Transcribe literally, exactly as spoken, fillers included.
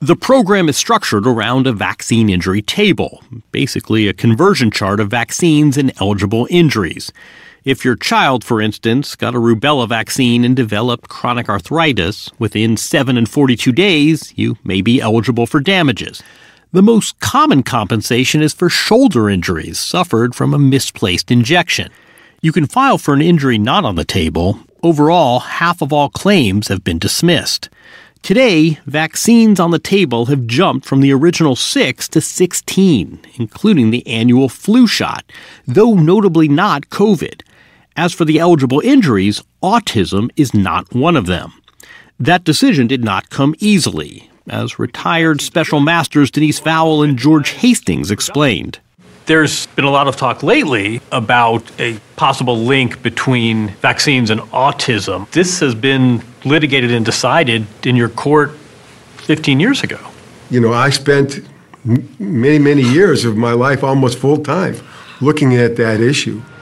The program is structured around a vaccine injury table, basically a conversion chart of vaccines and eligible injuries. If your child, for instance, got a rubella vaccine and developed chronic arthritis, within seven and forty-two days, you may be eligible for damages. The most common compensation is for shoulder injuries suffered from a misplaced injection. You can file for an injury not on the table. Overall, half of all claims have been dismissed. Today, vaccines on the table have jumped from the original six to sixteen, including the annual flu shot, though notably not COVID. As for the eligible injuries, autism is not one of them. That decision did not come easily, as retired Special Masters Denise Fowle and George Hastings explained. There's been a lot of talk lately about a possible link between vaccines and autism. This has been litigated and decided in your court fifteen years ago. You know, I spent m- many, many years of my life almost full time looking at that issue.